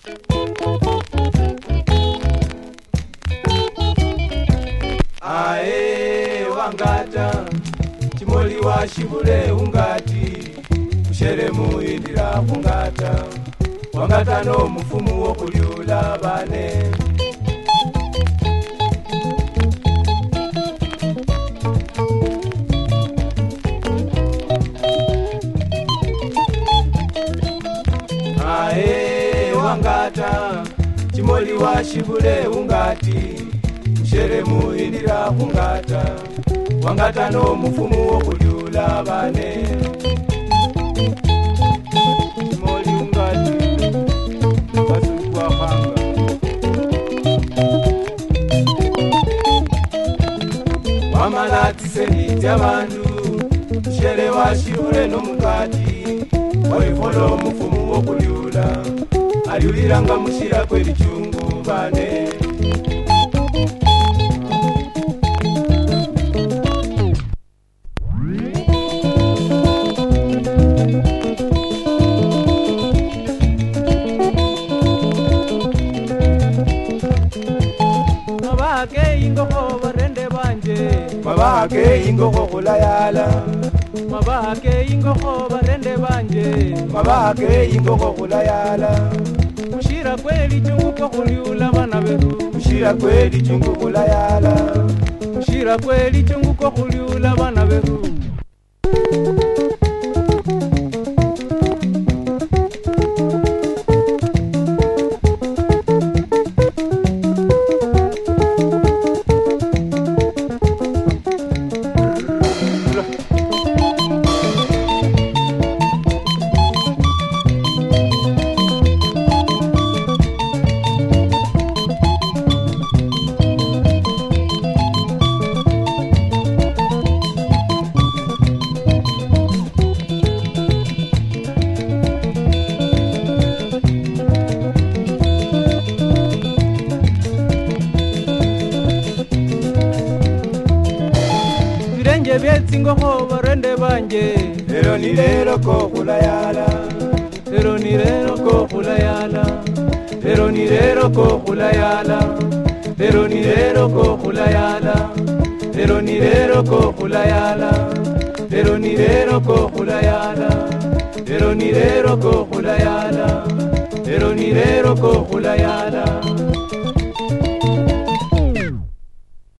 Ae wangata chimoli wa shibule ungati ushere muindira kungata wangata no mufumu wo kulyula bane Ae wangata chimoli wa shibule ungati ushere muindira kungata wangata no mufumu wo kulyula bane chimoli ungati basulukwa panga wamalati seniti abantu ushere wa shibule no mukati waifolo mufumu wo kulyula aliuliranga mushira kweli chungu bane Mabake ingoko kulayala Mabake ingoko barende banje Mabake ingoko kulayala Mushira kweli chungu kwa kuliula bana betu Mushira kweli chungu kulayala Mushira kweli chungu kwa kuliula bana betu Ngoko barende banje Lero ni lero ko kulayala Lero ni lero ko kulayala Lero ni lero ko kulayala Lero ni lero ko kulayala Lero ni lero ko kulayala Lero ni lero ko kulayala Lero ni lero ko kulayala Lero ni lero ko kulayala